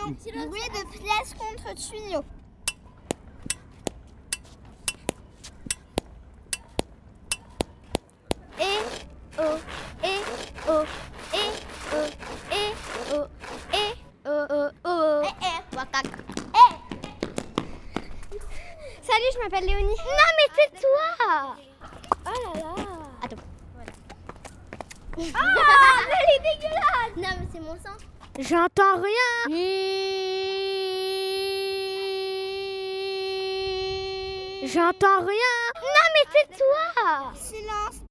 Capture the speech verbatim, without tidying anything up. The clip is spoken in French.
Non, bruit de pièce contre tuyau. Et oh, et oh, et oh, et oh, et oh, oh, oh. Eh, eh, wakak. Eh. Salut, je m'appelle Léonie. Non, mais tais-toi. Oh là là. Attends. Voilà. Ah, elle est dégueulasse. Non, mais c'est mon sang. J'entends rien. J'entends rien. Non, mais tais-toi. Silence.